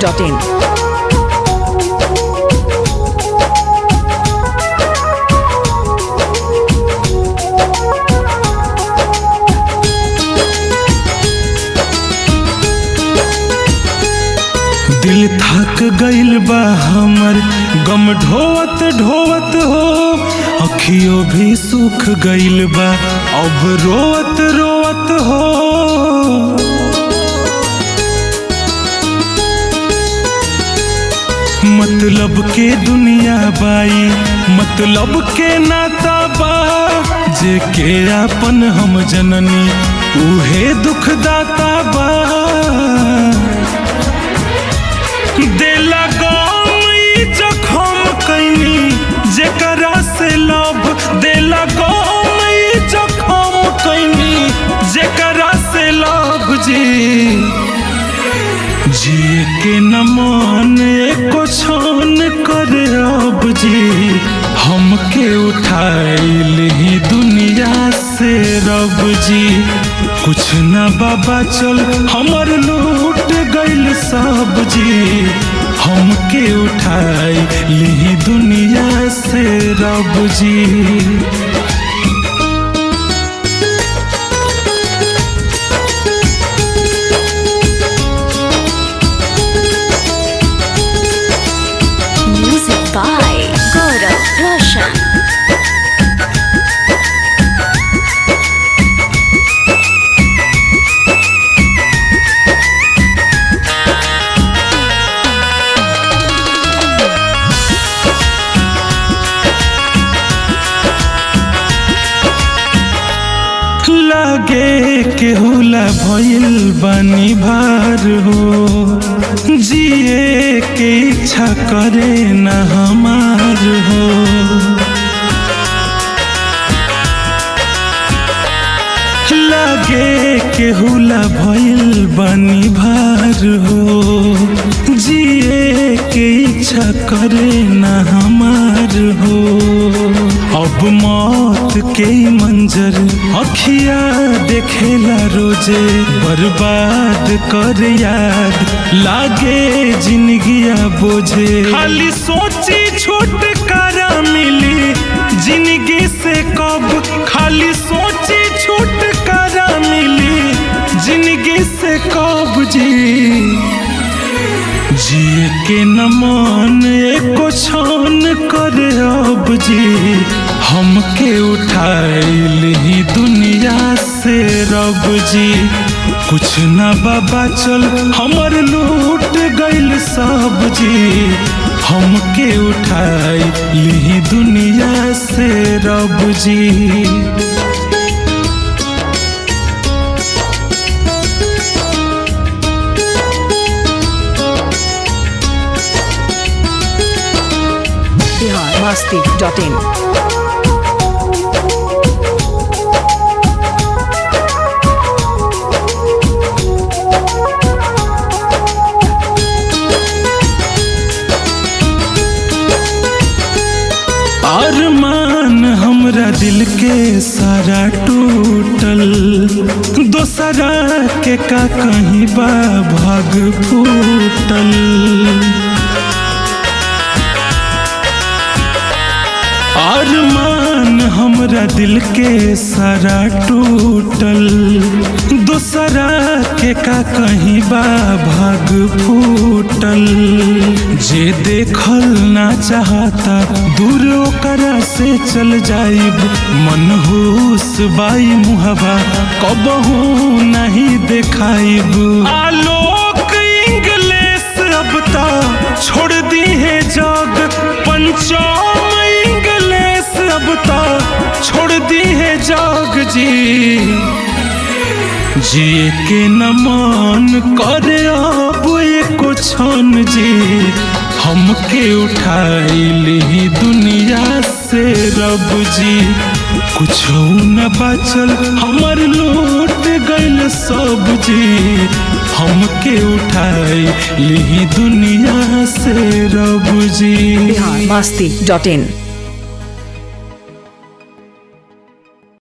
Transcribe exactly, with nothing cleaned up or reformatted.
Dot in. दिल थक गइल बा हमर गम ढोवत ढोवत हो, अखियों भी सूख गइल बा अब रोवत रोवत हो। मतलब के दुनिया बाई मतलब के नाता बा, जे के आपन हम जननी उहे दुखदाता बा। देला गम ई जखम कैनी जेकरा से लब, देला गम ई जखम कैनी जेकरा से लब जी। जिए के न मन एको छान करे अब जी, हमके उठाइल ही दुनिया से रब जी। कुछ न बाबा चल हमर लूट गइल सब जी, हमके उठाइल ही दुनिया से रब जी। by Gaurav Roshan। लागे केहुला भइल बानी भार हो, जिए के इच्छा करे न हमार हो। लागे केहुला भइल बानी भार हो, जिए के इच्छा करे न हमार हो। अब मौत के मंजर अखिया देखेला रोजे, बर्बाद कर याद लागे जिंदगिया बोझे। खाली सोची छुटकारा मिली जिंदगी से कब, खाली सोची छुटकारा मिली जिंदगी से कब जी। जिए के न मन एको छान करे अब जी, हमके उठाइल ही दुनिया से रब जी। कुछ न बाबा चल हमर लूट गइल सब जी, हमके उठाइल ही दुनिया से रब जी। बिहार मस्ती डॉट इन। अरमान हमरा दिल के सारा टूटल, दोसरा के का कहीं बा भाग फूटल। अरमान हमरा दिल के सारा टूटल, दूसरा के का कहीं बा भाग फूटल। जे देखल ना चाहता दूर ओकरा से चल जाइब, मनहूस बाई मुहबा कबहू नहीं देखाइब। आलोक इंग्लिश अब ता छोड़ दी है जग, पंचम अब ता छोड़ दी है जग जी। जिए के न मन करे अब एको छन जी, हमके उठाइल ही दुनिया से रब जी। कुछ न बचल हमर लूट गइल सब जी, हमके उठाइल ही दुनिया से रब जी। बिहार मस्ती डॉट इन।